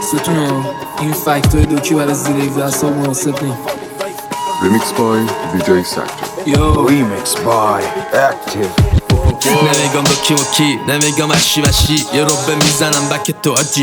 دستتون این فکتای دوکی برای زیر 17 سال مناسب نیم. Remix by DJ Sector. Yo. Remix by Active. نمیگم دوکی موکی نمیگم اشی مشی یه روبه میزنم بک تو عجی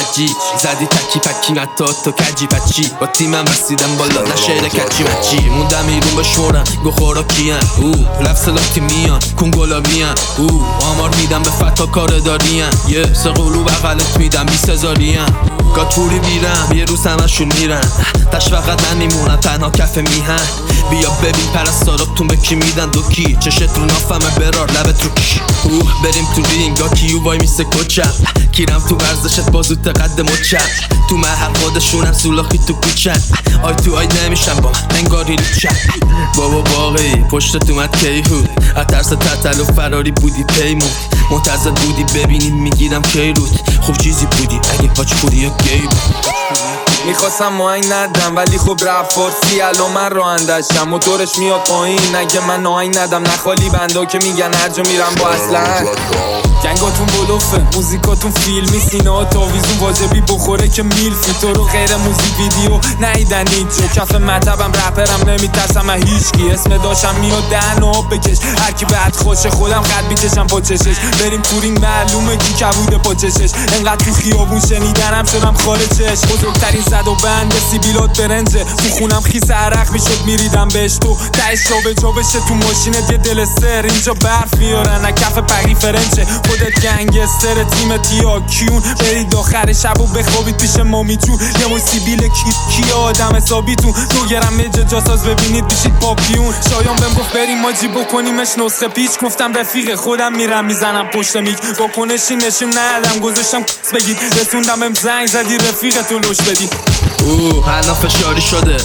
زدی تکی پکی نتا تو کجی پچی با تیمم رسیدم بالا نشهر کچی مچی موندم ایرون بشورم گو خوراکیم لفظ لاتی میان کنگولا میان آمار میدم به فتا کار داریم یه سقلو بغلت میدم 20,000یم گاتوری بیرم یه روز همشون میرن تش فقط نمیمونم تنها کف میهن بیا ببین پرستاراتون به کی میدن دوکی چشت رو نافمه برار لبت رو کی بریم تو رینگ کیو وای میسه کچم کیرم تو ورزشت بازوت قد مچم تو محل خودشونم سولاخی تو کوچم آی تو آی نمیشم با من انگاری لوچم بابا باقی پشتت اومد کیهود از ترس تتل و فراری بودی پیمون منتظر بودی ببینیم میگیرم کیروت خوب چیزی بودی اگه پاچ پوری یا گی بود میخواستم ماهنگ ندم ولی خب رفت فارسی الان من رانندشم موتورش میاد پایین اگه من آهنگ ندم نخالی بندا که میگن هر جا میرم با اصلا جنگاتون بلوفه موزیکاتون فیلمی سینه تاویزون واجبی بخوره که میلفی تو رو غیر موزیک ویدیو نیدن اینجا کف مطبم رپرم نمیترسم از هیچکی اسم داشتم میاد دهن و آب بکش هرکی بعد خوشه خودم خط میکشم با چشش بریم تورینگ معلومه کی کبوده با چشش انقدر تو خیابون شنیدنم شدم خارجش بزرگترین صد و بند سیبیلات برنجه تو خونم خیس عرق میشد میریدم بهش تو تهش جا بشه تو ماشینت یه دل سر اینجا برف میارن کف پری فرنچه خودت گنگستر تیم تیا کیون برید آخر شب و بخوابید پیش مامی جون یه سیبیل کی آدم حسابیتون 2 گرم مجه جاساز ببینید بشید پاپیون شایان بهم گفت بریم ماجی بکنیمش نسخه پیچ گفتم رفیق خودم میرم میزنم پشت میک واکنشی نشون ندادم گذاشتم بگید رسوندم بهم زنگ زدی رفیقتو لوش بدی الان فشاری شده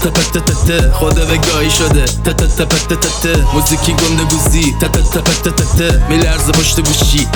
خود وگاهی شده موزیکی گنده گوزی میلرزه پشت گوشی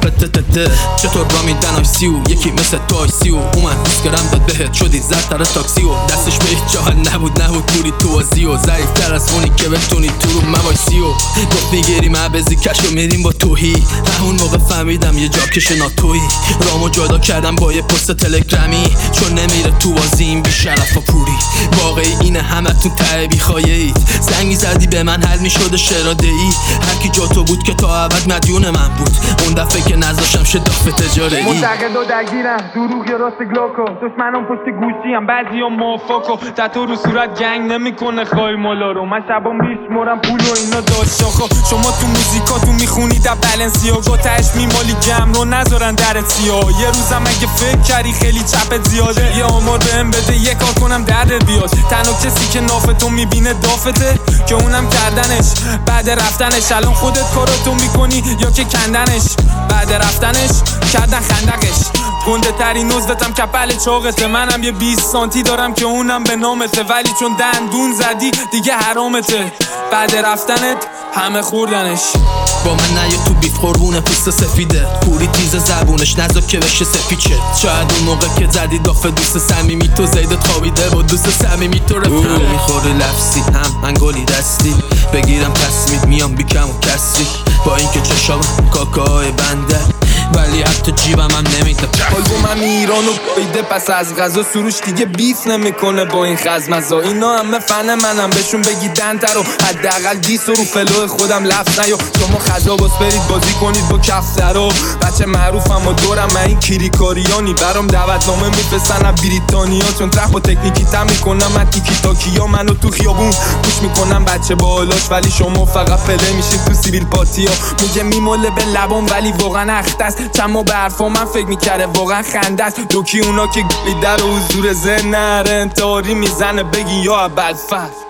چطور با میدن آیسیو یکی مثل تو آیسیو اومد دیسکرم داد بهت شدی زد تر تاکسیو دستش به هیچ جاها نبود پوری تو وازیو ضعیف تر از اونی که بتونی تو رو موایسیو گفت میگیریم عبزی کشو میریم با توهی همون موقع فهمیدم یه جاکش ناتویی رامو جدا کردم با یه پست تلگرامی چون نمیره تو بازیم بی شرف و پوری واقعی اینه همتون ته بی خایه اید زنگ میزدی به من حل میشد شراده ای هرکی جا تو بود که تا ابد مدیون من بود اون دفعه که نذاشتم شداف تجاره ای منتقد و درگیرم دروغ یا راست گلاکو دشمنم پشت گوشی هم بعضی ها موافقو تتو رو صورت جنگ نمیکنه خواهی مالا رو من شبا میشمارم پول و اینا داشت شاخو شما تو موزیکاتون میخونید در بلنسیاگا تهش میمالی گم رو نذارن درت سیاه یه روزم اگه فکر کردی خیلی چپت زیاده یه آمار بهم بده یه کار کنم دردت بیاد تنها کسی که نافتو میبینه دافته که اونم کردنش بعد رفتنش الان خودت کاراتو میکنی یا که کندنش بعد رفتنش کردن خندقش گنده ترین عضوتم کپل چاقته منم یه 20 سانتی دارم که اونم به نامته ولی چون دندون زدی دیگه حرامته بعد رفتنت همه خوردنش با من نیا تو بیف قربونه پوست سفیده پوری تیز زبونش نزا که بشه سپیچه شاید اون موقع که زدی داف دوست صمیمی تو زیدت خوابیده با دوست صمیمی تو رفت میخوره لفظی هم انگلی دستی بگیرم تصمید میام بیکم و کسری با اینکه چشام کاکای بنده ولی حتی جیبم هم نمیده آلبومم ایرانو بیده پس از غذا سروش دیگه بیف نمیکنه با این خزمزا اینا همه فن منم بهشون بگیدن تر و حداقل دیس رو فلو خودم لفظ نیا شما خزا باز برید بازی کنید با کفترا بچه معروفم و دورم من این کیریکاریانی برام دعوتنامه میفرستن از بریتانیا چون ترخ و تکنیکی تم میکنم من تیکی تاکیا منو تو خیابون گوش میکنم بچه بالاش ولی شما فقط پله میشید تو سیبیل پاتیا میگه میماله به لبام ولی واقعا اخته چند ما به حرفا من فکر میکرده واقعا خنده است دوکی اونا که گلی در حضور ذهن نره انتحاری میزنه بگی یا ابوالفضل